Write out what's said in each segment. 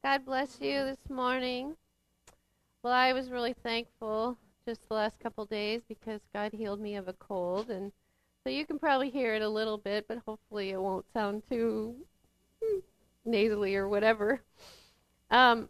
God bless you this morning. Well, I was really thankful just the last couple days because God healed me of a cold, and so you can probably hear it a little bit, but hopefully it won't sound too nasally or whatever. Um,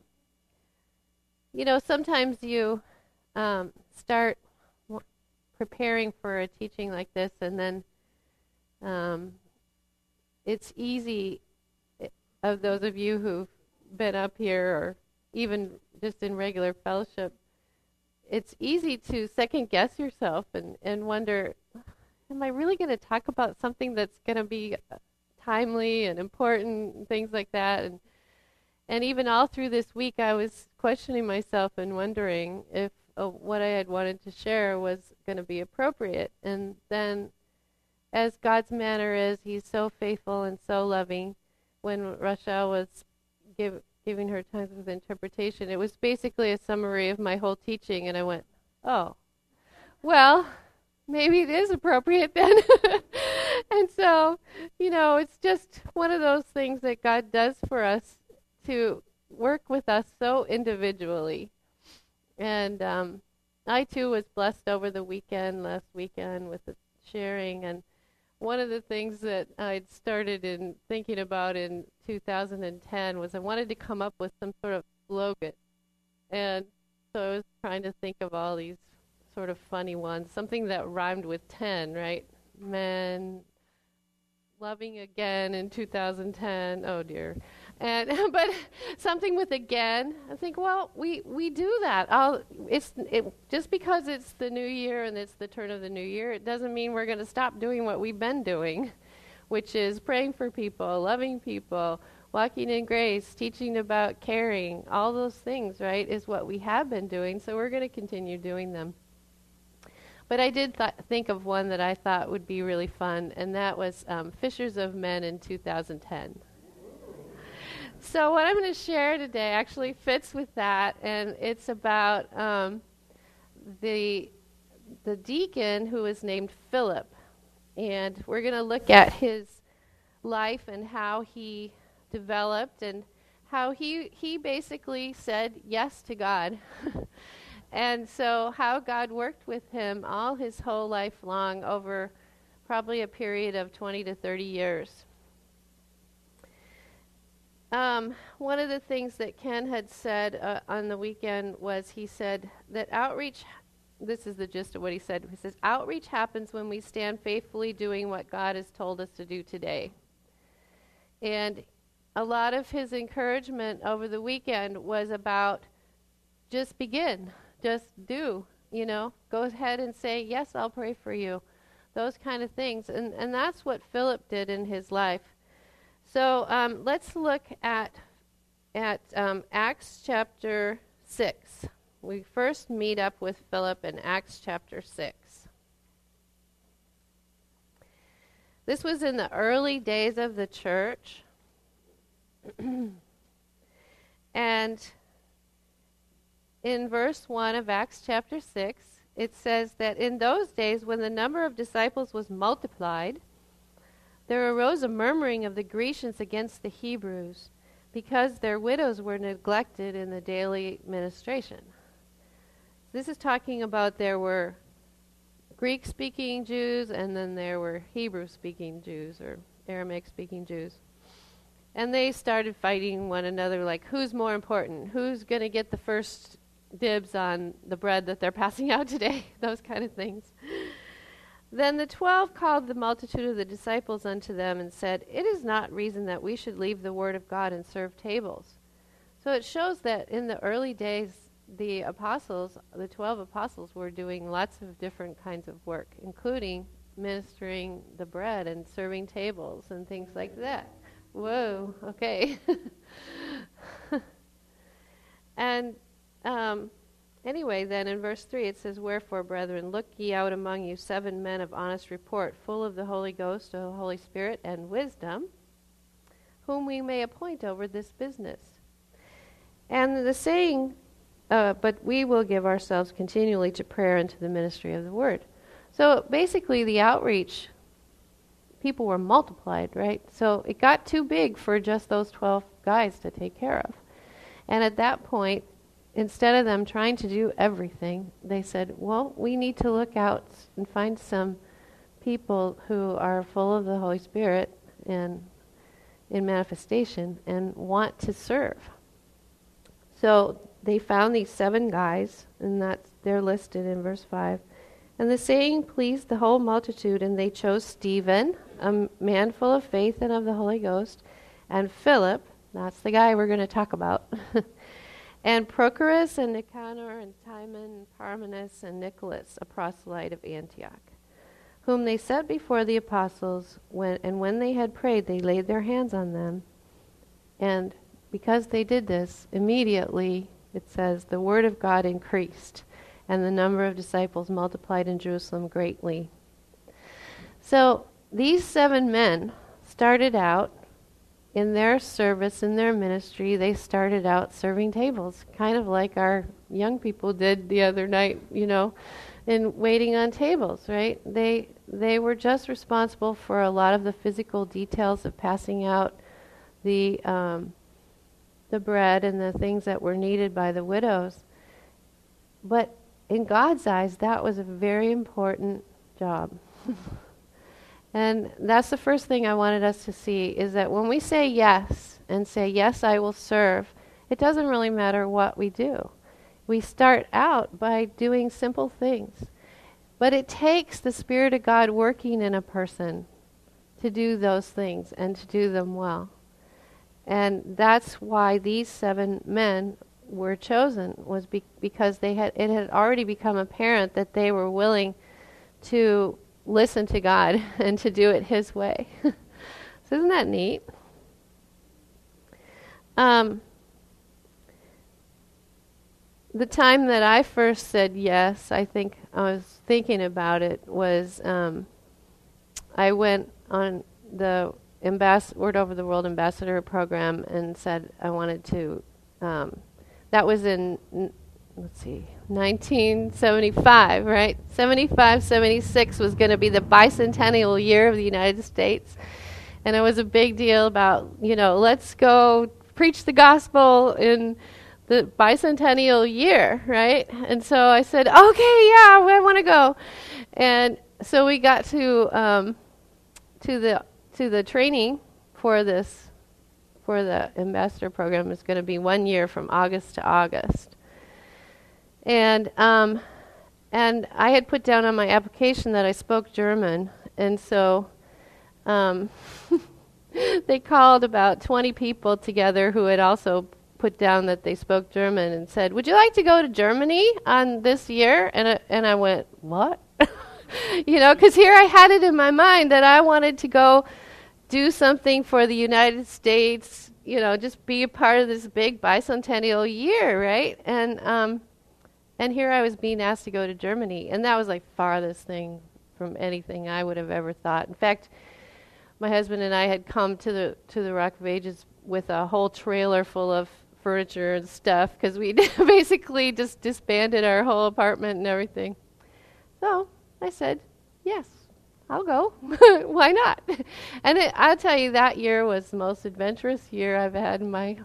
sometimes you start preparing for a teaching like this, and then um, it's easy, of those of you who've been up here or even just in regular fellowship, it's easy to second guess yourself and wonder, am I really going to talk about something that's going to be timely and important and things like that? And even all through this week, I was questioning myself and wondering if what I had wanted to share was going to be appropriate. And then, as God's manner is, He's so faithful and so loving. When Rachel was giving her times with interpretation, it was basically a summary of my whole teaching, and I went, oh, well, maybe it is appropriate then. And so, it's just one of those things that God does for us to work with us so individually. And I, too, was blessed over the last weekend, with the sharing. And one of the things that I'd started in thinking about in 2010 was I wanted to come up with some sort of slogan. And so I was trying to think of all these sort of funny ones, something that rhymed with 10, right? Men loving again in 2010. Oh dear. And but something with again. I think, well, we do that. Just because it's the new year and it's the turn of the new year, it doesn't mean we're going to stop doing what we've been doing, which is praying for people, loving people, walking in grace, teaching about caring. All those things, right, is what we have been doing. So we're going to continue doing them. But I did think of one that I thought would be really fun, and that was Fishers of Men in 2010. So what I'm going to share today actually fits with that, and it's about the deacon who is named Philip. And we're going to look at his life and how he developed and how he basically said yes to God. And so how God worked with him all his whole life long over probably a period of 20 to 30 years. One of the things that Ken had said on the weekend was he said that outreach, this is the gist of what he said. He says, outreach happens when we stand faithfully doing what God has told us to do today. And a lot of his encouragement over the weekend was about just begin. Just do, go ahead and say, yes, I'll pray for you. Those kind of things. And that's what Philip did in his life. So let's look at Acts chapter 6. We first meet up with Philip in Acts chapter 6. This was in the early days of the church. And in verse 1 of Acts chapter 6, it says that in those days when the number of disciples was multiplied, there arose a murmuring of the Grecians against the Hebrews, because their widows were neglected in the daily ministration. This is talking about there were Greek-speaking Jews, and then there were Hebrew-speaking Jews, or Aramaic-speaking Jews. And they started fighting one another, like, who's more important? Who's going to get the first dibs on the bread that they're passing out today? Those kind of things. Then the 12 called the multitude of the disciples unto them and said, it is not reason that we should leave the word of God and serve tables. So it shows that in the early days, the apostles, the 12 apostles, were doing lots of different kinds of work, including ministering the bread and serving tables and things like that. Whoa, okay. And anyway, then in verse 3 it says, wherefore, brethren, look ye out among you 7 men of honest report, full of the Holy Ghost, the Holy Spirit, and wisdom, whom we may appoint over this business. And the saying, but we will give ourselves continually to prayer and to the ministry of the word. So basically the outreach, people were multiplied, right? So it got too big for just those 12 guys to take care of. And at that point, instead of them trying to do everything, they said, well, we need to look out and find some people who are full of the Holy Spirit and in manifestation and want to serve. So they found these 7 guys, and they're listed in verse 5. And the saying pleased the whole multitude, and they chose Stephen, a man full of faith and of the Holy Ghost, and Philip, that's the guy we're going to talk about, and Prochorus and Nicanor and Timon and Parmenas and Nicholas, a proselyte of Antioch, whom they set before the apostles, when they had prayed, they laid their hands on them. And because they did this, immediately, it says, the word of God increased, and the number of disciples multiplied in Jerusalem greatly. So these 7 men started out in their service, in their ministry, they started out serving tables, kind of like our young people did the other night, in waiting on tables, right? They were just responsible for a lot of the physical details of passing out the bread and the things that were needed by the widows. But in God's eyes, that was a very important job. And that's the first thing I wanted us to see, is that when we say yes, and say, yes, I will serve, it doesn't really matter what we do. We start out by doing simple things. But it takes the Spirit of God working in a person to do those things and to do them well. And that's why these 7 men were chosen, was because it had already become apparent that they were willing to listen to God and to do it His way. So isn't that neat? The time that I first said yes, I think I was thinking about it, was I went on the Word Over the World Ambassador program and said I wanted to, that was in, 1975, right? 75, 76 was going to be the bicentennial year of the United States. And it was a big deal about, let's go preach the gospel in the bicentennial year, right? And so I said, okay, yeah, I want to go. And so we got to the training for the ambassador program. Is going to be 1 year from August to August. And I had put down on my application that I spoke German, and so they called about 20 people together who had also put down that they spoke German and said, would you like to go to Germany on this year? And I went, what? Because here I had it in my mind that I wanted to go do something for the United States, just be a part of this big bicentennial year, right? And here I was being asked to go to Germany, and that was like farthest thing from anything I would have ever thought. In fact, my husband and I had come to the Rock of Ages with a whole trailer full of furniture and stuff, because we basically just disbanded our whole apartment and everything. So I said, yes, I'll go. Why not? And I'll tell you, that year was the most adventurous year I've had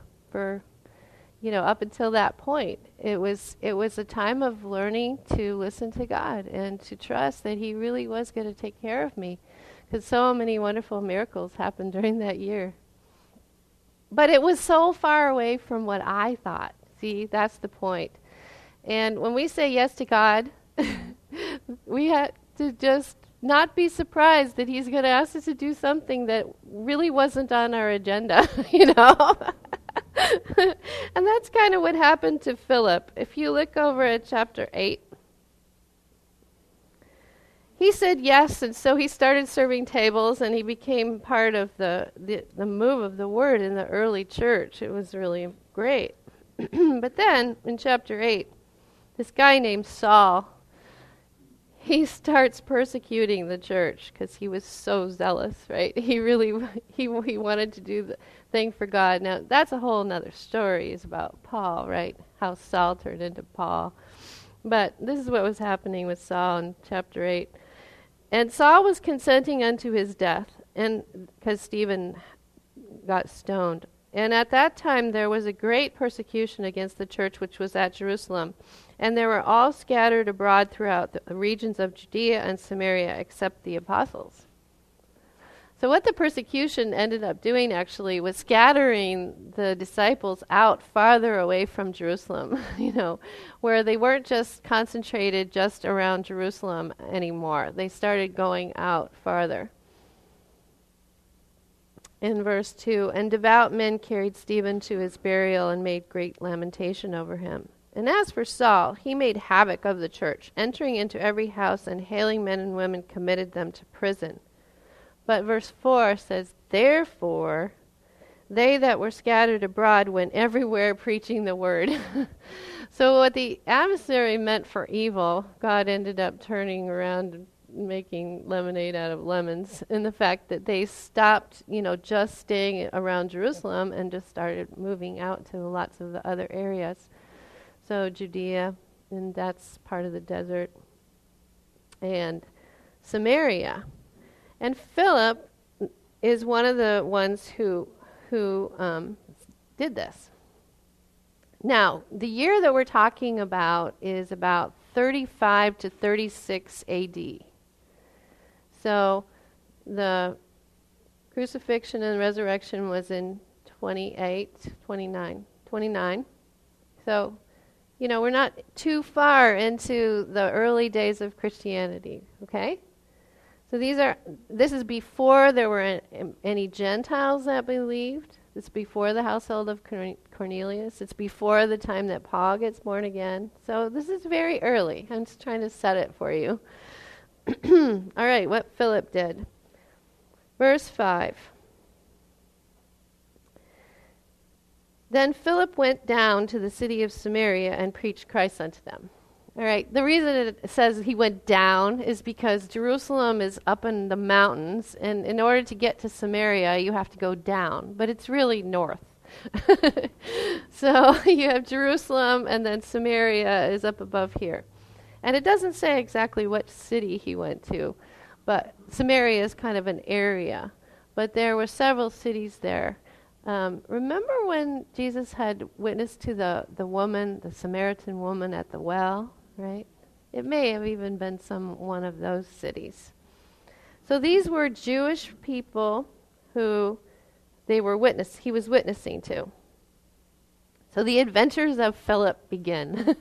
up until that point. It was a time of learning to listen to God and to trust that He really was going to take care of me, because so many wonderful miracles happened during that year. But it was so far away from what I thought. See, that's the point. And when we say yes to God, we have to just not be surprised that He's going to ask us to do something that really wasn't on our agenda, And that's kind of what happened to Philip. If you look over at chapter 8, he said yes, and so he started serving tables, and he became part of the move of the word in the early church. It was really great. But then, in chapter 8, this guy named Saul, he starts persecuting the church because he was so zealous, right? He wanted to do the thing for God. Now, that's a whole other story. It's about Paul, right? How Saul turned into Paul. But this is what was happening with Saul in chapter 8. And Saul was consenting unto his death, and because Stephen got stoned. And at that time there was a great persecution against the church which was at Jerusalem. And they were all scattered abroad throughout the regions of Judea and Samaria, except the apostles. So what the persecution ended up doing actually was scattering the disciples out farther away from Jerusalem, where they weren't just concentrated just around Jerusalem anymore. They started going out farther. In verse 2, and devout men carried Stephen to his burial and made great lamentation over him. And as for Saul, he made havoc of the church, entering into every house and hailing men and women committed them to prison. But verse 4 says, therefore, they that were scattered abroad went everywhere preaching the word. So what the adversary meant for evil, God ended up turning around and making lemonade out of lemons, in the fact that they stopped, just staying around Jerusalem and just started moving out to lots of the other areas. So Judea, and that's part of the desert, and Samaria. And Philip is one of the ones who did this. Now, the year that we're talking about is about 35 to 36 AD. So the crucifixion and resurrection was in 29. So, we're not too far into the early days of Christianity, okay? So this is before there were any Gentiles that believed. It's before the household of Cornelius. It's before the time that Paul gets born again. So this is very early. I'm just trying to set it for you. All right, what Philip did. Verse 5. Then Philip went down to the city of Samaria and preached Christ unto them. All right, the reason it says he went down is because Jerusalem is up in the mountains, and in order to get to Samaria, you have to go down, but it's really north. So you have Jerusalem, and then Samaria is up above here. And it doesn't say exactly what city he went to, but Samaria is kind of an area. But there were several cities there. Remember when Jesus had witnessed to the woman, the Samaritan woman at the well, right? It may have even been one of those cities. So these were Jewish people who he was witnessing to. So the adventures of Philip begin.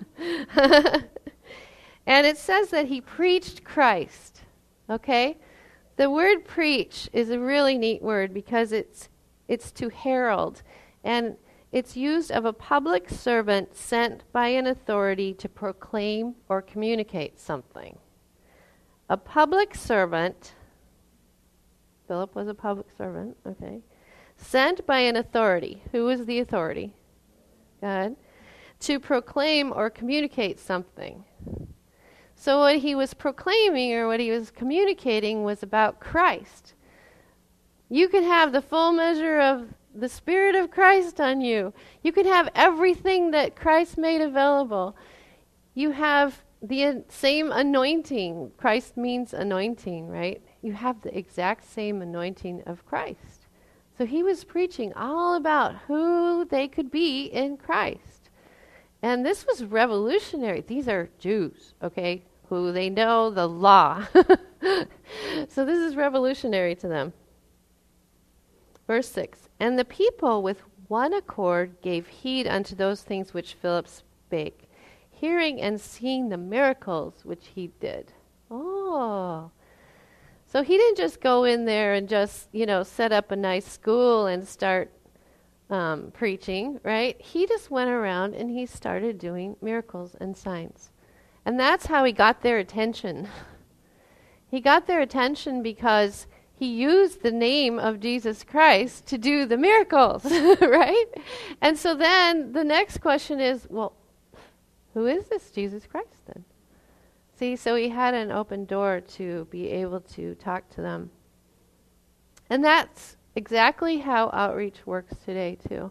And it says that he preached Christ. Okay? The word preach is a really neat word because it's to herald, and it's used of a public servant sent by an authority to proclaim or communicate something. A public servant, Philip was a public servant, okay, sent by an authority. Who was the authority? God. To proclaim or communicate something. So what he was proclaiming or what he was communicating was about Christ. You could have the full measure of the Spirit of Christ on you. You could have everything that Christ made available. You have the same anointing. Christ means anointing, right? You have the exact same anointing of Christ. So he was preaching all about who they could be in Christ. And this was revolutionary. These are Jews, okay, who they know the law. So this is revolutionary to them. Verse 6, and the people with one accord gave heed unto those things which Philip spake, hearing and seeing the miracles which he did. Oh. So he didn't just go in there and just, set up a nice school and start preaching, right? He just went around and he started doing miracles and signs. And that's how he got their attention. He got their attention because he used the name of Jesus Christ to do the miracles, right? And so then the next question is, well, who is this Jesus Christ then? See, so he had an open door to be able to talk to them. And that's exactly how outreach works today, too.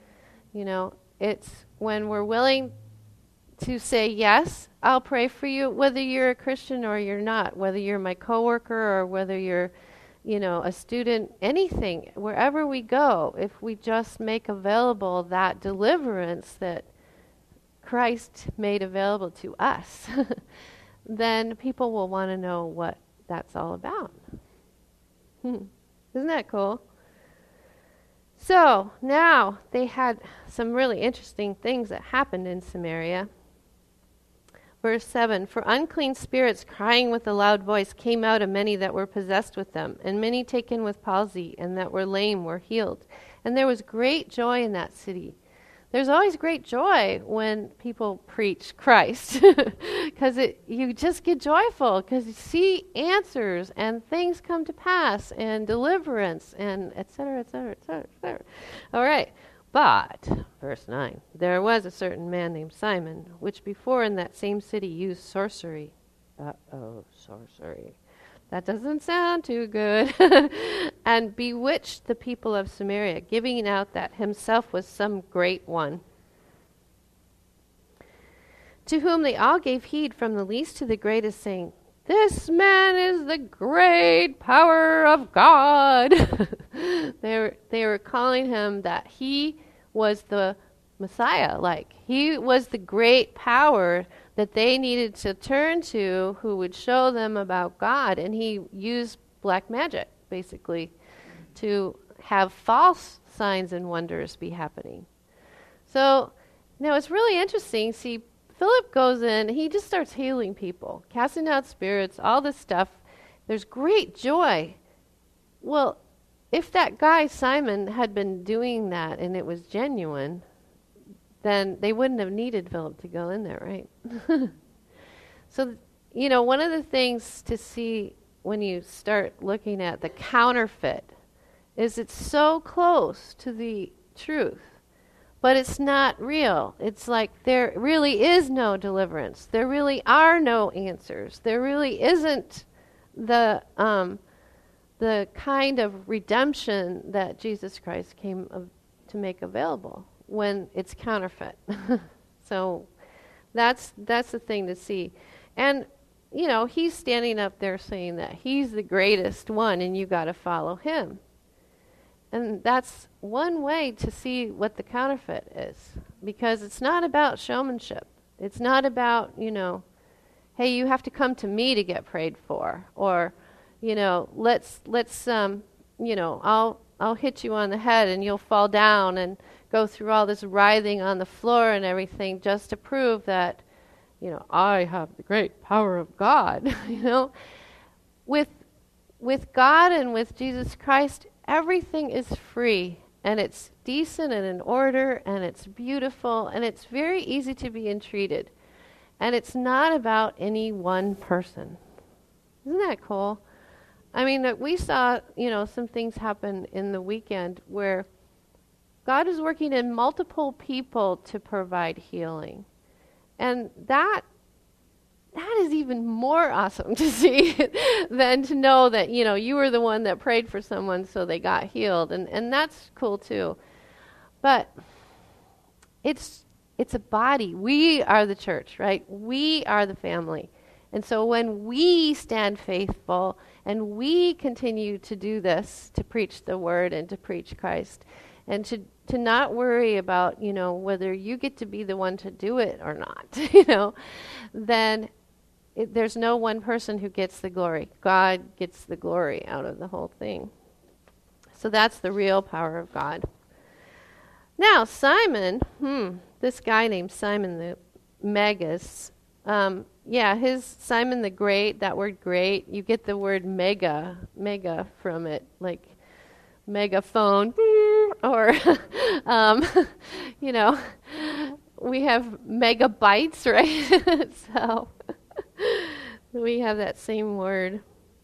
It's when we're willing to say, yes, I'll pray for you, whether you're a Christian or you're not, whether you're my coworker or whether you're, a student, anything, wherever we go, if we just make available that deliverance that Christ made available to us, then people will want to know what that's all about. Isn't that cool? So now they had some really interesting things that happened in Samaria. Verse 7, for unclean spirits crying with a loud voice came out of many that were possessed with them, and many taken with palsy and that were lame were healed. And there was great joy in that city. There's always great joy when people preach Christ, because you just get joyful, because you see answers and things come to pass and deliverance and et cetera, et cetera, et cetera, et cetera. All right. But, verse 9, there was a certain man named Simon, which before in that same city used sorcery. Sorcery. That doesn't sound too good. And bewitched the people of Samaria, giving out that himself was some great one. To whom they all gave heed from the least to the greatest, saying, this man is the great power of God. They were calling him that he was the Messiah. Like, he was the great power that they needed to turn to, who would show them about God. And he used black magic, basically, to have false signs and wonders be happening. So, now it's really interesting. See, Philip goes in, he just starts healing people, casting out spirits, all this stuff. There's great joy. Well, if that guy Simon had been doing that and it was genuine, then they wouldn't have needed Philip to go in there, right? So, one of the things to see when you start looking at the counterfeit is it's so close to the truth. But it's not real. It's like there really is no deliverance. There really are no answers. There really isn't the kind of redemption that Jesus Christ came to make available when it's counterfeit. So that's the thing to see. And, he's standing up there saying that he's the greatest one and you got to follow him. And that's one way to see what the counterfeit is, because it's not about showmanship. It's not about, hey, you have to come to me to get prayed for, or, let's I'll hit you on the head and you'll fall down and go through all this writhing on the floor and everything just to prove that, I have the great power of God. With God and with Jesus Christ, everything is free, and it's decent and in order, and it's beautiful, and it's very easy to be entreated. And it's not about any one person. Isn't that cool? I mean, we saw, some things happen in the weekend where God is working in multiple people to provide healing. And that is even more awesome to see than to know that, you were the one that prayed for someone so they got healed. And that's cool too. But it's a body. We are the church, right? We are the family. And so when we stand faithful and we continue to do this, to preach the word and to preach Christ, and to not worry about, whether you get to be the one to do it or not, then there's no one person who gets the glory. God gets the glory out of the whole thing. So that's the real power of God. Now, Simon, this guy named Simon the Magus, his Simon the Great, that word great, you get the word mega from it, like megaphone, or, we have megabytes, right? So we have that same word.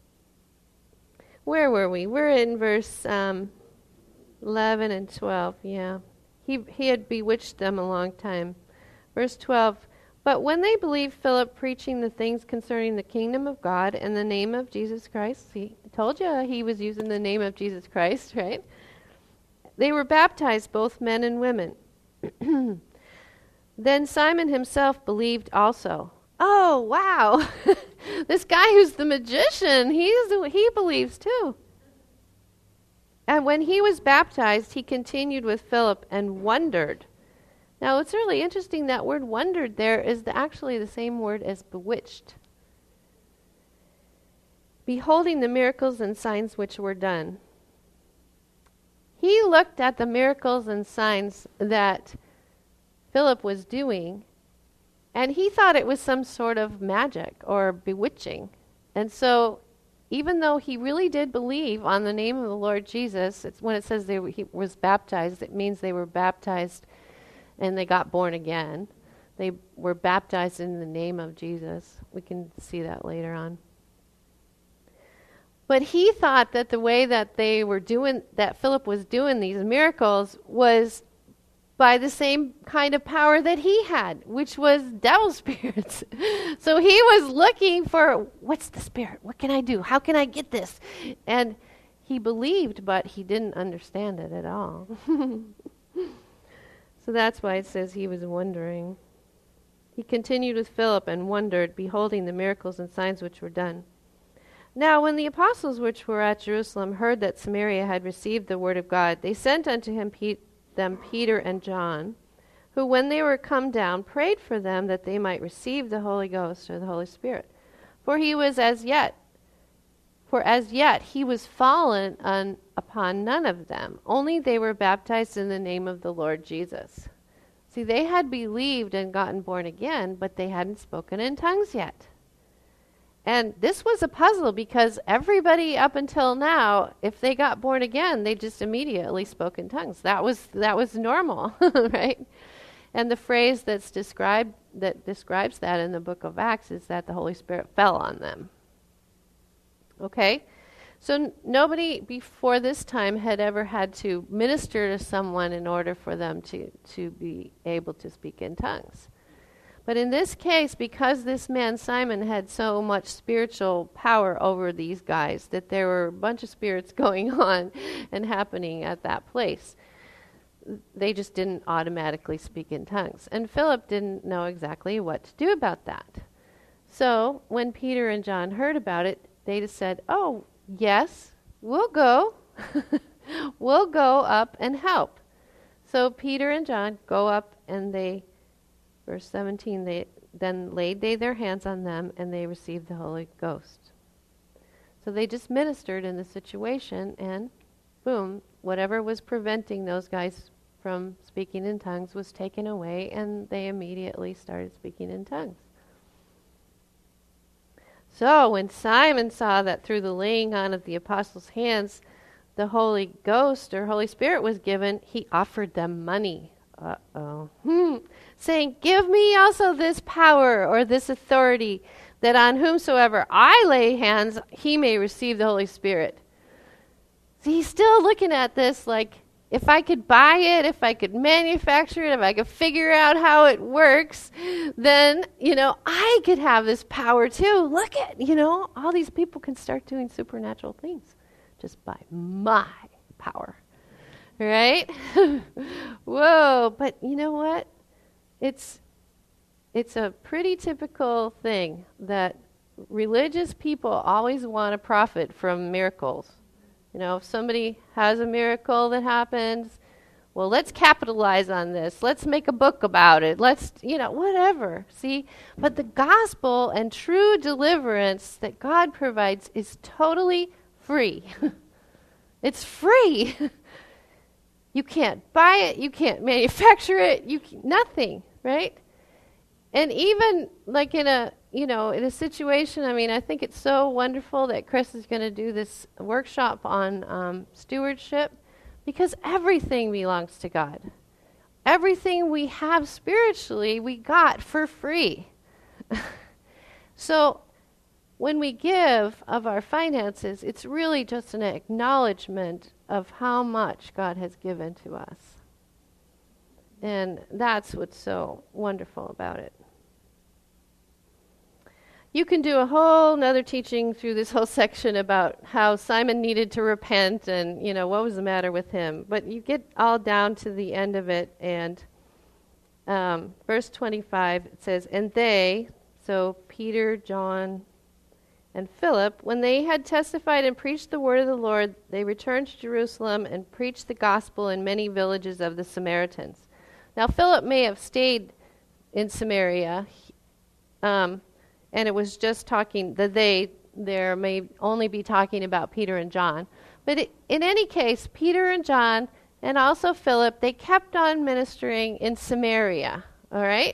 Where were we? We're in verse 11 and 12, yeah. He had bewitched them a long time. Verse 12, but when they believed Philip preaching the things concerning the kingdom of God and the name of Jesus Christ, see, I told you he was using the name of Jesus Christ, right? They were baptized, both men and women. Then Simon himself believed also. Oh, wow. This guy who's the magician, he believes too. And when he was baptized, he continued with Philip and wondered. Now, it's really interesting that word wondered there is actually the same word as bewitched. Beholding the miracles and signs which were done. He looked at the miracles and signs that Philip was doing, and he thought it was some sort of magic or bewitching. And so, even though he really did believe on the name of the Lord Jesus, when it says he was baptized, it means they were baptized and they got born again. They were baptized in the name of Jesus. We can see that later on. But he thought that the way that they were doing, that Philip was doing these miracles was by the same kind of power that he had, which was devil spirits. So he was looking for, what's the spirit? What can I do? How can I get this? And he believed, but he didn't understand it at all. So that's why it says he was wondering. He continued with Philip and wondered, beholding the miracles and signs which were done. Now when the apostles which were at Jerusalem heard that Samaria had received the word of God, they sent unto him them Peter and John, who when they were come down prayed for them that they might receive the Holy Ghost or the Holy Spirit. For as yet he was fallen upon none of them, only they were baptized in the name of the Lord Jesus. See, they had believed and gotten born again, but they hadn't spoken in tongues yet. And this was a puzzle because everybody up until now, if they got born again, they just immediately spoke in tongues. That was normal, right? And the phrase that describes that in the book of Acts is that the Holy Spirit fell on them. Okay? So nobody before this time had ever had to minister to someone in order for them to be able to speak in tongues. But in this case, because this man Simon had so much spiritual power over these guys, that there were a bunch of spirits going on and happening at that place, they just didn't automatically speak in tongues. And Philip didn't know exactly what to do about that. So when Peter and John heard about it, they just said, "Oh, yes, we'll go. We'll go up and help." So Peter and John go up and verse 17, they then laid their hands on them and they received the Holy Ghost. So they just ministered in the situation and boom, whatever was preventing those guys from speaking in tongues was taken away and they immediately started speaking in tongues. So when Simon saw that through the laying on of the apostles' hands the Holy Ghost or Holy Spirit was given, he offered them money. Saying, "Give me also this power or this authority, that on whomsoever I lay hands, he may receive the Holy Spirit." See, he's still looking at this like, if I could buy it, if I could manufacture it, if I could figure out how it works, then, I could have this power too. Look at, all these people can start doing supernatural things just by my power. Right? Whoa, but you know what? It's a pretty typical thing that religious people always want to profit from miracles. If somebody has a miracle that happens, well, let's capitalize on this. Let's make a book about it. Let's, whatever. See? But the gospel and true deliverance that God provides is totally free. It's free. You can't buy it. You can't manufacture it. Nothing, right? And even like in a situation, I think it's so wonderful that Chris is going to do this workshop on stewardship, because everything belongs to God. Everything we have spiritually, we got for free. So when we give of our finances, it's really just an acknowledgement of how much God has given to us. And that's what's so wonderful about it. You can do a whole nother teaching through this whole section about how Simon needed to repent and, what was the matter with him. But you get all down to the end of it, and verse 25, it says, "And they," so Peter, John, and Philip, when they had testified and preached the word of the Lord, they returned to Jerusalem and preached the gospel in many villages of the Samaritans. Now, Philip may have stayed in Samaria, and it was just talking, there may only be talking about Peter and John. But in any case, Peter and John and also Philip, they kept on ministering in Samaria, all right?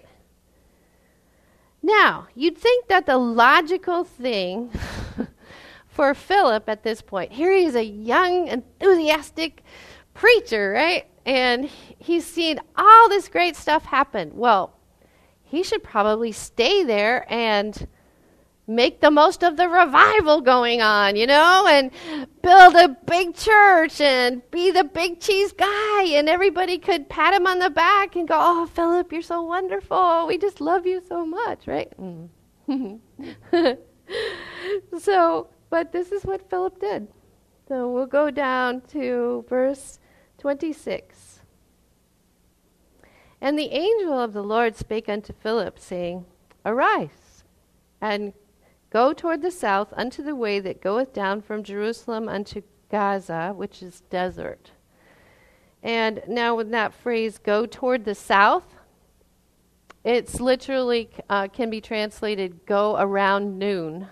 Now, you'd think that the logical thing for Philip at this point, here he is a young, enthusiastic preacher, right? And he's seen all this great stuff happen. Well, he should probably stay there and make the most of the revival going on, and build a big church and be the big cheese guy, and everybody could pat him on the back and go, "Oh, Philip, you're so wonderful. We just love you so much," right? But this is what Philip did. So we'll go down to verse 26. And the angel of the Lord spake unto Philip, saying, Arise, and go toward the south unto the way that goeth down from Jerusalem unto Gaza, which is desert. And now with that phrase, go toward the south, it's literally can be translated, go around noon.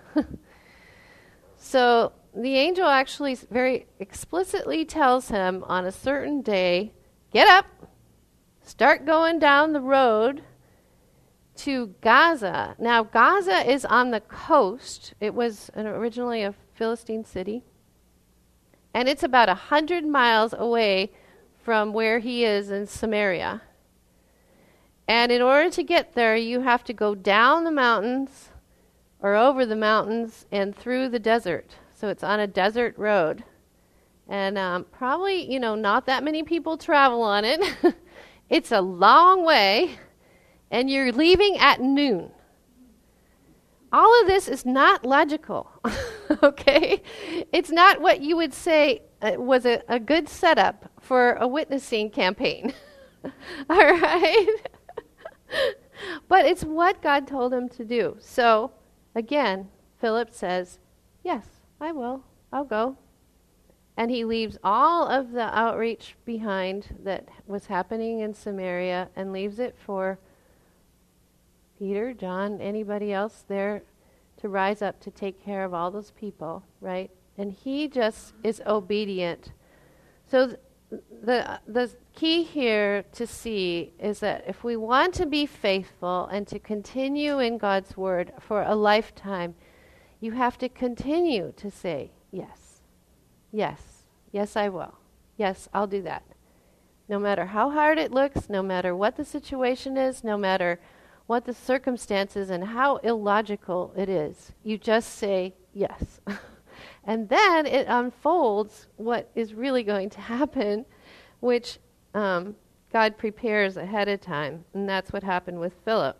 So the angel actually very explicitly tells him on a certain day, get up, start going down the road to Gaza. Now, Gaza is on the coast. It was originally a Philistine city. And it's about 100 miles away from where he is in Samaria. And in order to get there, you have to go down the mountains or over the mountains and through the desert. So it's on a desert road. And probably, not that many people travel on it. It's a long way. And you're leaving at noon. All of this is not logical, okay? It's not what you would say was a good setup for a witnessing campaign, all right? But it's what God told him to do. So, again, Philip says, yes, I will. I'll go. And he leaves all of the outreach behind that was happening in Samaria and leaves it for Peter, John, anybody else there to rise up to take care of all those people, right? And he just is obedient. So the key here to see is that if we want to be faithful and to continue in God's word for a lifetime, you have to continue to say, yes, yes, yes, I will. Yes, I'll do that. No matter how hard it looks, no matter what the situation is, no matter what the circumstances and how illogical it is. You just say yes. And then it unfolds what is really going to happen, which God prepares ahead of time. And that's what happened with Philip.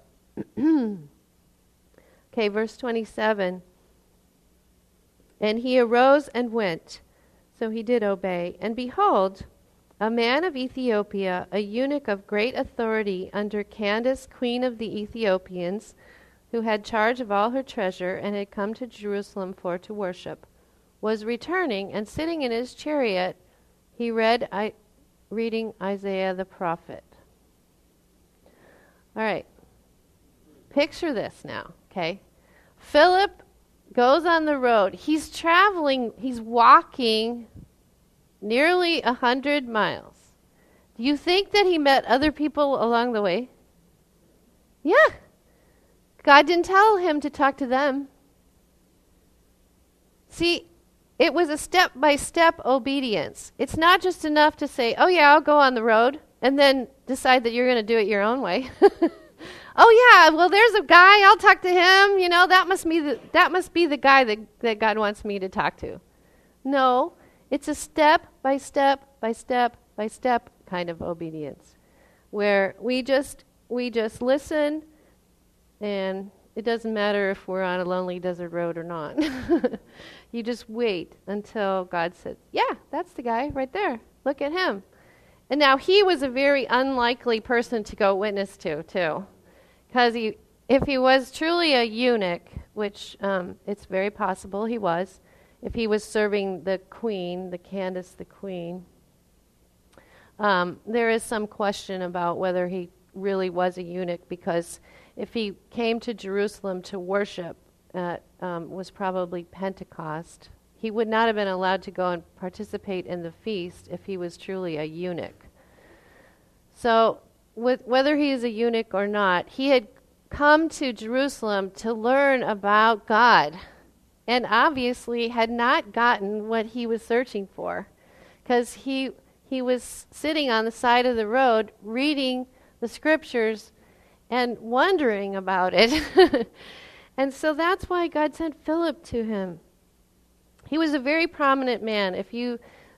Okay, verse 27. And he arose and went. So he did obey. And behold, a man of Ethiopia, a eunuch of great authority under Candace, queen of the Ethiopians, who had charge of all her treasure and had come to Jerusalem for to worship, was returning, and sitting in his chariot, he reading Isaiah the prophet. All right. Picture this now, okay? Philip goes on the road. He's traveling, he's walking nearly 100 miles. Do you think that he met other people along the way? Yeah. God didn't tell him to talk to them. See, it was a step-by-step obedience. It's not just enough to say, oh yeah, I'll go on the road, and then decide that you're going to do it your own way. Oh yeah, well there's a guy, I'll talk to him. That must be the guy that God wants me to talk to. No. It's a step-by-step kind of obedience, where we just listen, and it doesn't matter if we're on a lonely desert road or not. You just wait until God says, yeah, that's the guy right there. Look at him. And now he was a very unlikely person to go witness to, too, because if he was truly a eunuch, which it's very possible he was, if he was serving the queen, the Candace the queen. There is some question about whether he really was a eunuch, because if he came to Jerusalem to worship, was probably Pentecost, he would not have been allowed to go and participate in the feast if he was truly a eunuch. So whether he is a eunuch or not, he had come to Jerusalem to learn about God, and obviously had not gotten what he was searching for, because he was sitting on the side of the road reading the scriptures and wondering about it. And so that's why God sent Philip to him. He was a very prominent man. If you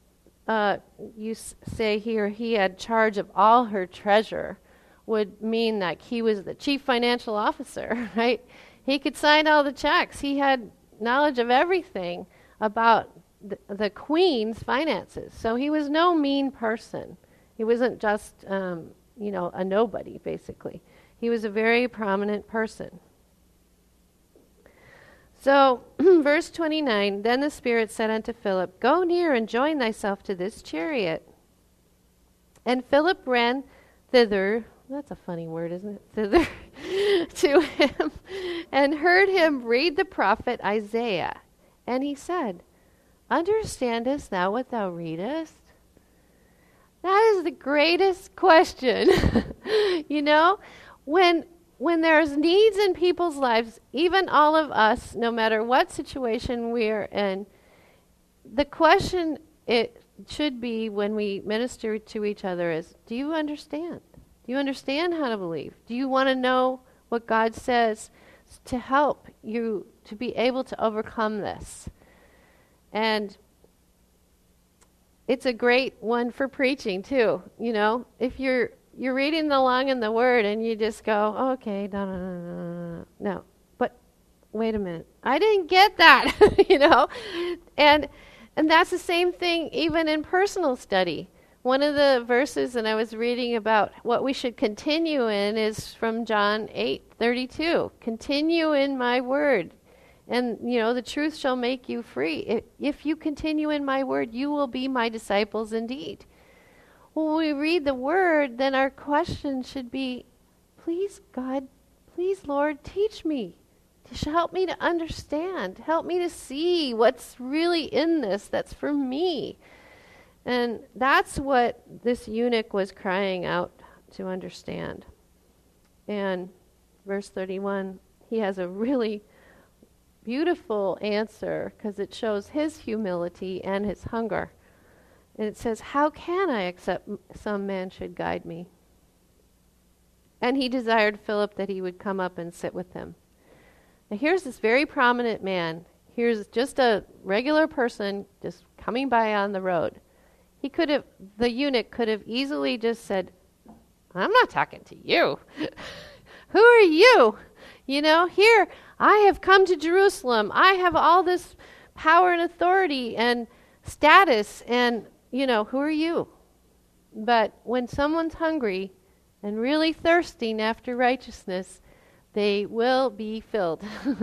say here he had charge of all her treasure, would mean that he was the chief financial officer, right? He could sign all the checks. He had knowledge of everything about the queen's finances. So he was no mean person. He wasn't just, a nobody, basically. He was a very prominent person. So, verse 29, then the Spirit said unto Philip, Go near and join thyself to this chariot. And Philip ran thither, that's a funny word, isn't it? Thither, to him, and heard him read the prophet Isaiah. And he said, Understandest thou what thou readest? That is the greatest question. When there's needs in people's lives, even all of us, no matter what situation we're in, the question it should be when we minister to each other is, do you understand? Do you understand how to believe? Do you want to know what God says to help you to be able to overcome this? And it's a great one for preaching too. If you're reading along in the Word and you just go, oh, okay, no, but wait a minute, I didn't get that, and that's the same thing even in personal study. One of the verses, and I was reading about what we should continue in, is from John 8:32. Continue in my word, and the truth shall make you free. If you continue in my word, you will be my disciples indeed. When we read the word, then our question should be, please, God, please, Lord, teach me. Help me to understand. Help me to see what's really in this that's for me. And that's what this eunuch was crying out to understand. And verse 31, he has a really beautiful answer, because it shows his humility and his hunger. And it says, how can I accept some man should guide me? And he desired Philip that he would come up and sit with him. Now here's this very prominent man. Here's just a regular person just coming by on the road. The eunuch could have easily just said, I'm not talking to you. Who are you? Here, I have come to Jerusalem. I have all this power and authority and status, and who are you? But when someone's hungry and really thirsting after righteousness, they will be filled,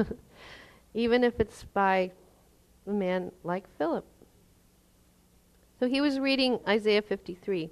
even if it's by a man like Philip. So he was reading Isaiah 53.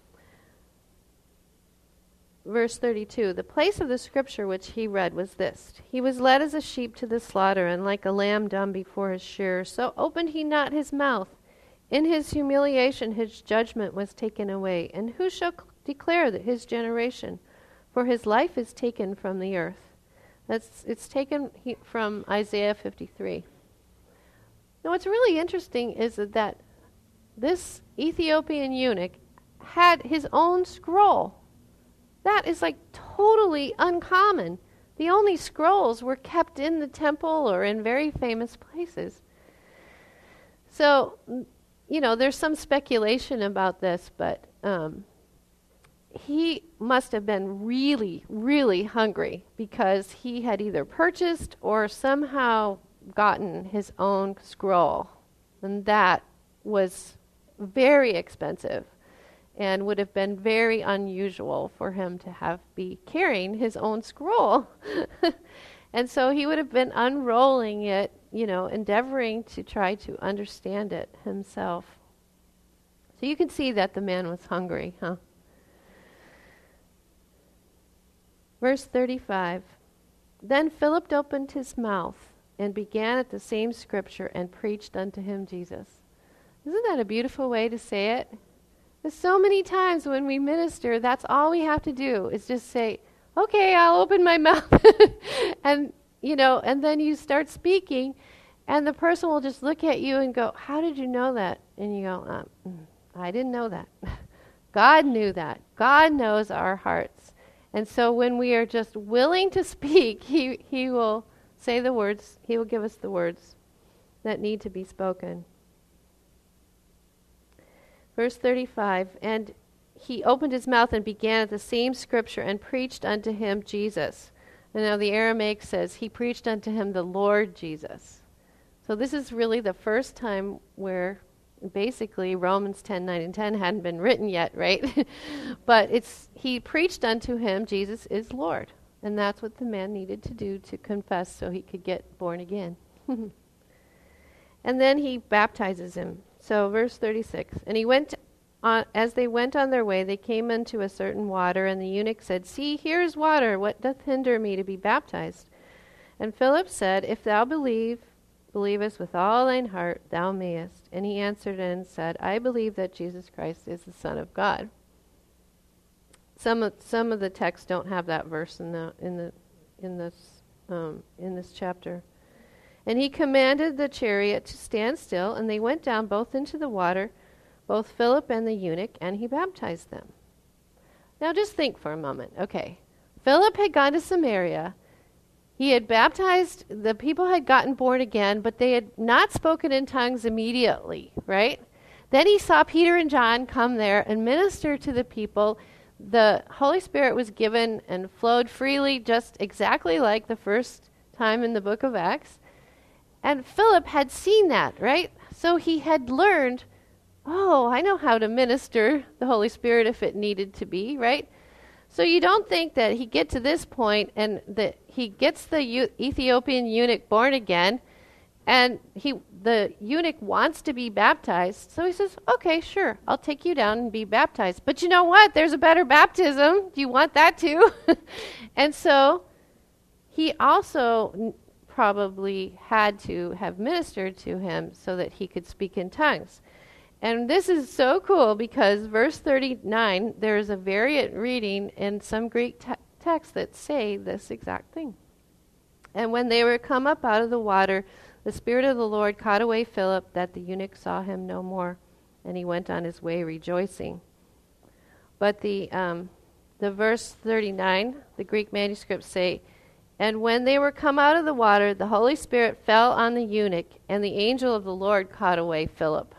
Verse 32, the place of the scripture which he read was this: He was led as a sheep to the slaughter, and like a lamb dumb before his shearer, so opened he not his mouth. In his humiliation his judgment was taken away. And who shall declare that his generation? For his life is taken from the earth. It's taken from Isaiah 53. Now what's really interesting is that this Ethiopian eunuch had his own scroll. That is totally uncommon. The only scrolls were kept in the temple or in very famous places. So, there's some speculation about this, but he must have been really, really hungry, because he had either purchased or somehow gotten his own scroll. And that was very expensive and would have been very unusual for him to be carrying his own scroll. And so he would have been unrolling it, endeavoring to try to understand it himself. So you can see that the man was hungry, huh? Verse 35. Then Philip opened his mouth and began at the same scripture and preached unto him Jesus. Isn't that a beautiful way to say it? There's so many times when we minister, that's all we have to do is just say, okay, I'll open my mouth. and then you start speaking, and the person will just look at you and go, how did you know that? And you go, I didn't know that. God knew that. God knows our hearts. And so when we are just willing to speak, he will say the words, he will give us the words that need to be spoken. Verse 35, and he opened his mouth and began at the same scripture and preached unto him Jesus. And now the Aramaic says, he preached unto him the Lord Jesus. So this is really the first time where basically Romans 10, 9, and 10 hadn't been written yet, right? But he preached unto him, Jesus is Lord. And that's what the man needed to do to confess so he could get born again. And then he baptizes him. So verse 36, and he went on, as they went on their way, they came unto a certain water, and the eunuch said, see, here is water, what doth hinder me to be baptized? And Philip said, if thou believest with all thine heart, thou mayest. And he answered and said, I believe that Jesus Christ is the Son of God. Some of the texts don't have that verse in this chapter. And he commanded the chariot to stand still, and they went down both into the water, both Philip and the eunuch, and he baptized them. Now just think for a moment. Okay, Philip had gone to Samaria. He had baptized, the people had gotten born again, but they had not spoken in tongues immediately, right? Then he saw Peter and John come there and minister to the people. The Holy Spirit was given and flowed freely, just exactly like the first time in the book of Acts. And Philip had seen that, right? So he had learned, I know how to minister the Holy Spirit if it needed to be, right? So you don't think that he get to this point and that he gets the Ethiopian eunuch born again, and the eunuch wants to be baptized. So he says, okay, sure, I'll take you down and be baptized. But you know what? There's a better baptism. Do you want that too? And so he also probably had to have ministered to him so that he could speak in tongues. And this is so cool because verse 39, there's a variant reading in some Greek texts that say this exact thing. And when they were come up out of the water, the Spirit of the Lord caught away Philip, that the eunuch saw him no more, and he went on his way rejoicing. But the verse 39, the Greek manuscripts say, and when they were come out of the water, the Holy Spirit fell on the eunuch, and the angel of the Lord caught away Philip.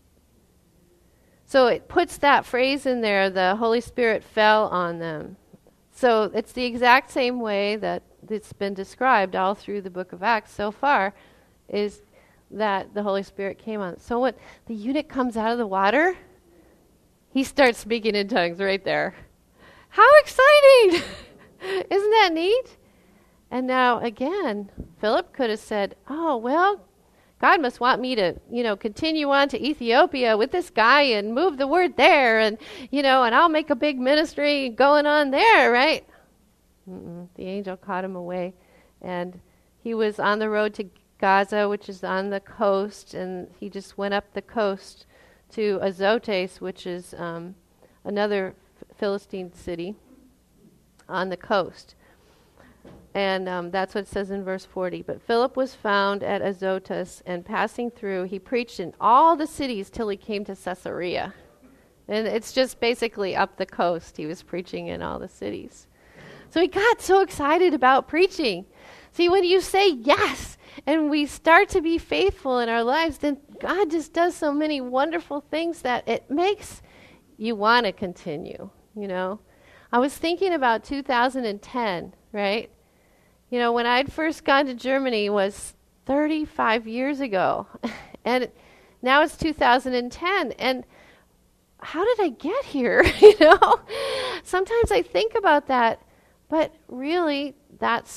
So it puts that phrase in there, the Holy Spirit fell on them. So it's the exact same way that it's been described all through the book of Acts so far, is that the Holy Spirit came on. So when the eunuch comes out of the water, he starts speaking in tongues right there. How exciting! Isn't that neat? And now, again, Philip could have said, God must want me to, continue on to Ethiopia with this guy and move the word there and I'll make a big ministry going on there, right? The angel caught him away, and he was on the road to Gaza, which is on the coast, and he just went up the coast to Azotus, which is another Philistine city on the coast. And that's what it says in verse 40. But Philip was found at Azotus, and passing through, he preached in all the cities till he came to Caesarea. And it's just basically up the coast. He was preaching in all the cities. So he got so excited about preaching. See, when you say yes, and we start to be faithful in our lives, then God just does so many wonderful things that it makes you want to continue, I was thinking about 2010, right? When I'd first gone to Germany was 35 years ago. And now it's 2010. And how did I get here? Sometimes I think about that. But really, that's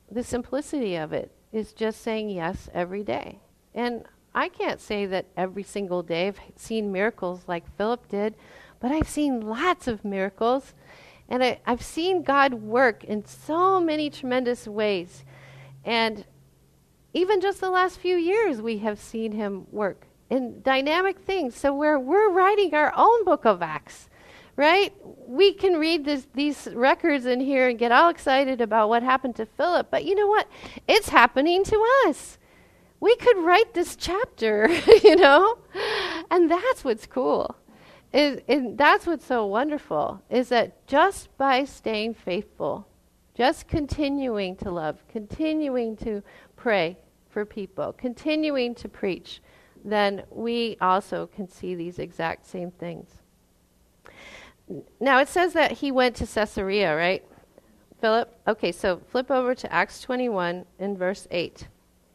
the simplicity of it is just saying yes every day. And I can't say that every single day I've seen miracles like Philip did, but I've seen lots of miracles. And I've seen God work in so many tremendous ways. And even just the last few years, we have seen him work in dynamic things. So we're writing our own book of Acts, right? We can read these records in here and get all excited about what happened to Philip. But you know what? It's happening to us. We could write this chapter, you know? And that's what's cool. And that's what's so wonderful, is that just by staying faithful, just continuing to love, continuing to pray for people, continuing to preach, then we also can see these exact same things. Now it says that he went to Caesarea, right? Philip? Okay, so flip over to Acts 21 in verse 8.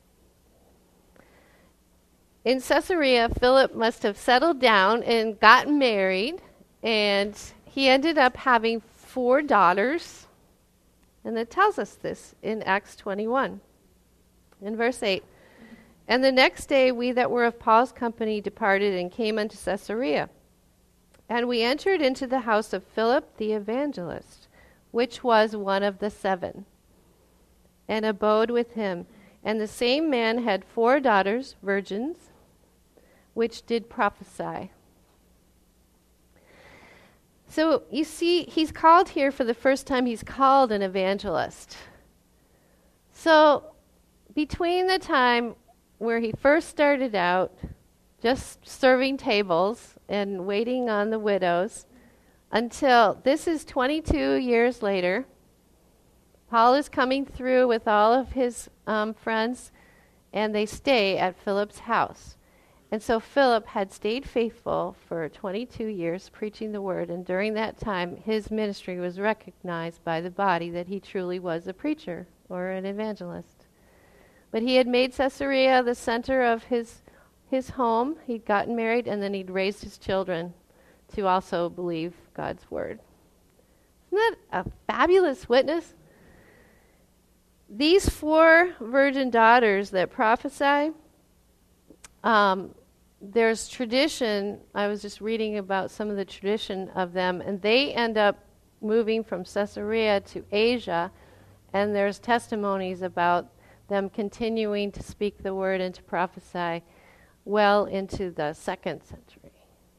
In Caesarea, Philip must have settled down and gotten married, and he ended up having 4 daughters. And it tells us this in Acts 21. In verse 8, and the next day we that were of Paul's company departed and came unto Caesarea. And we entered into the house of Philip the evangelist, which was one of the 7, and abode with him. And the same man had 4 daughters, virgins, which did prophesy. So you see, he's called here for the first time, he's called an evangelist. So between the time where he first started out, just serving tables and waiting on the widows, until this is 22 years later, Paul is coming through with all of his friends, and they stay at Philip's house. And so Philip had stayed faithful for 22 years preaching the word, and during that time his ministry was recognized by the body that he truly was a preacher or an evangelist. But he had made Caesarea the center of his home. He'd gotten married, and then he'd raised his children to also believe God's word. Isn't that a fabulous witness? These 4 virgin daughters that prophesy, there's tradition. I was just reading about some of the tradition of them, and they end up moving from Caesarea to Asia, and there's testimonies about them continuing to speak the word and to prophesy well into the 2nd century.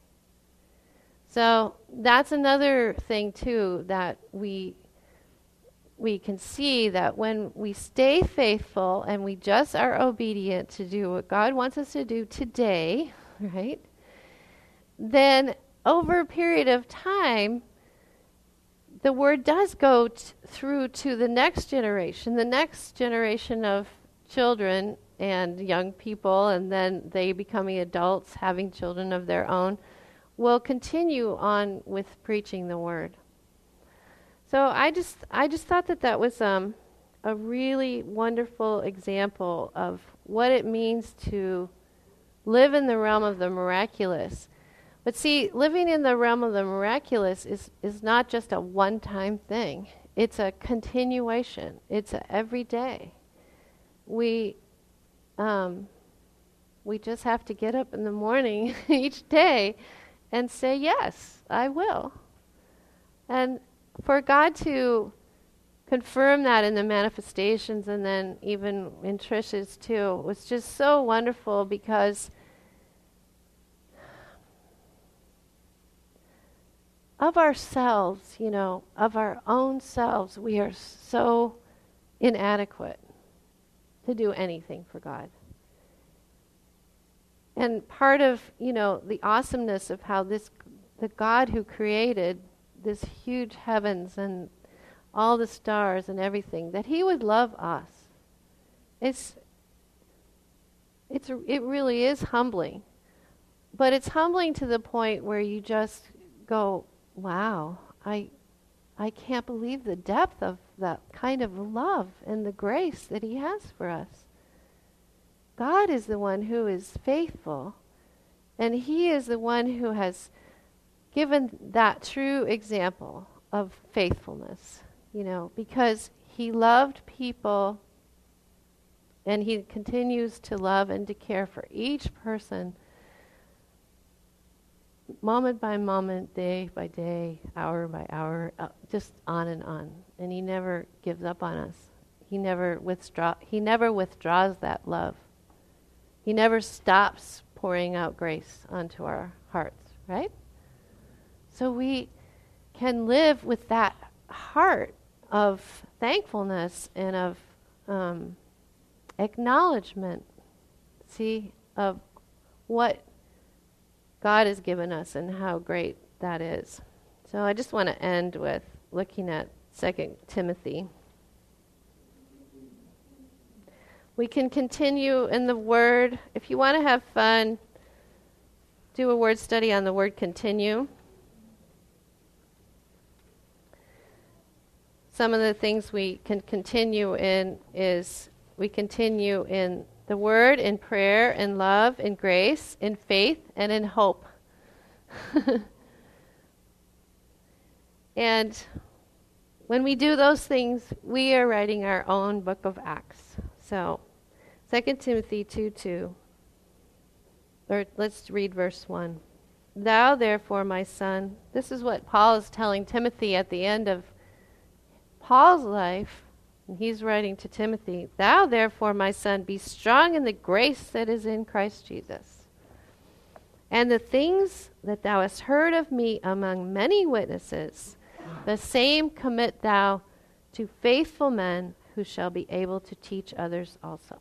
So that's another thing too, that we can see that when we stay faithful and we just are obedient to do what God wants us to do today, right? Then over a period of time, the word does go through to the next generation of children and young people, and then they becoming adults, having children of their own, will continue on with preaching the word. So I just thought that was a really wonderful example of what it means to live in the realm of the miraculous. But see, living in the realm of the miraculous is not just a one-time thing. It's a continuation. It's a every day. We just have to get up in the morning each day and say, yes, I will. And for God to confirm that in the manifestations, and then even in Trish's too, was just so wonderful, because of ourselves, of our own selves, we are so inadequate to do anything for God. And part of, the awesomeness of how the God who created this huge heavens and all the stars and everything, that he would love us. It really is humbling. But it's humbling to the point where you just go, wow, I can't believe the depth of that kind of love and the grace that he has for us. God is the one who is faithful, and he is the one who has given that true example of faithfulness, because He loved people, and he continues to love and to care for each person, moment by moment, day by day, hour by hour, just on and on. And he never gives up on us. He never withdraws that love. He never stops pouring out grace onto our hearts, right? So we can live with that heart of thankfulness and of acknowledgement, of what God has given us and how great that is. So I just want to end with looking at 2 Timothy. We can continue in the Word. If you want to have fun, do a word study on the word continue. Some of the things we can continue in is we continue in the Word, in prayer, in love, in grace, in faith, and in hope. And when we do those things, we are writing our own book of Acts. So, 2 Timothy 2:2. Or let's read verse 1. Thou therefore, my son, this is what Paul is telling Timothy at the end of Paul's life, and he's writing to Timothy, thou therefore, my son, be strong in the grace that is in Christ Jesus. And the things that thou hast heard of me among many witnesses, the same commit thou to faithful men who shall be able to teach others also.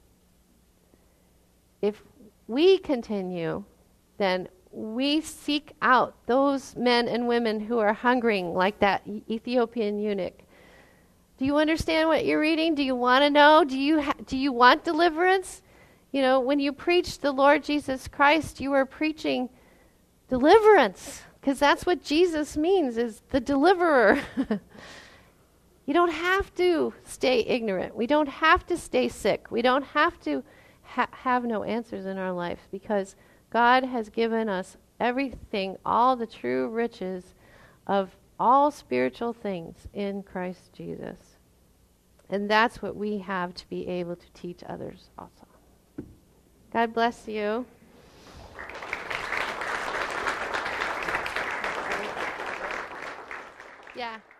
If we continue, then we seek out those men and women who are hungering like that Ethiopian eunuch. Do you understand what you're reading? Do you want to know? Do you want deliverance? You know, when you preach the Lord Jesus Christ, you are preaching deliverance, because that's what Jesus means, is the deliverer. You don't have to stay ignorant. We don't have to stay sick. We don't have to have no answers in our life, because God has given us everything, all the true riches of all spiritual things in Christ Jesus. And that's what we have to be able to teach others also. God bless you. Yeah.